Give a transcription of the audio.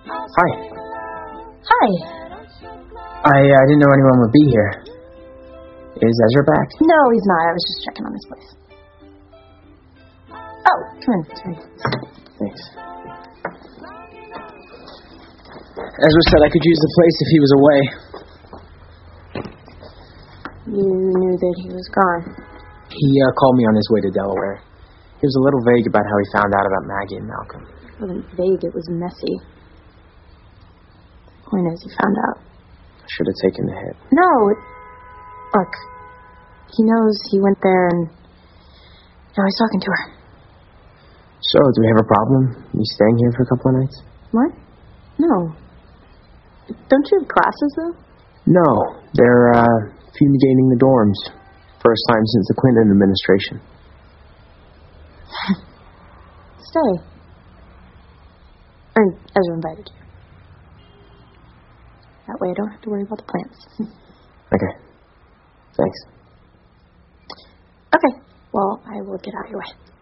Hi. Hi. I didn't know anyone would be here. Is Ezra back? No, he's not. I was just checking on his place. Oh, come in. Sorry. Thanks. Ezra said I could use the place if he was away. You knew that he was gone. He called me on his way to Delaware. He was a little vague about how he found out about Maggie and Malcolm. It wasn't vague, it was messy. The point is, he found out. I should have taken the hit. No, look, he knows he went there and now he's talking to her. So, do we have a problem? You staying here for a couple of nights? What? No. Don't you have classes, though? No, they're fumigating the dorms. First time since the Clinton administration. Stay. Or, Ezra invited you. That way I don't have to worry about the plants. Okay. Thanks. Okay. Well, I will get out of your way.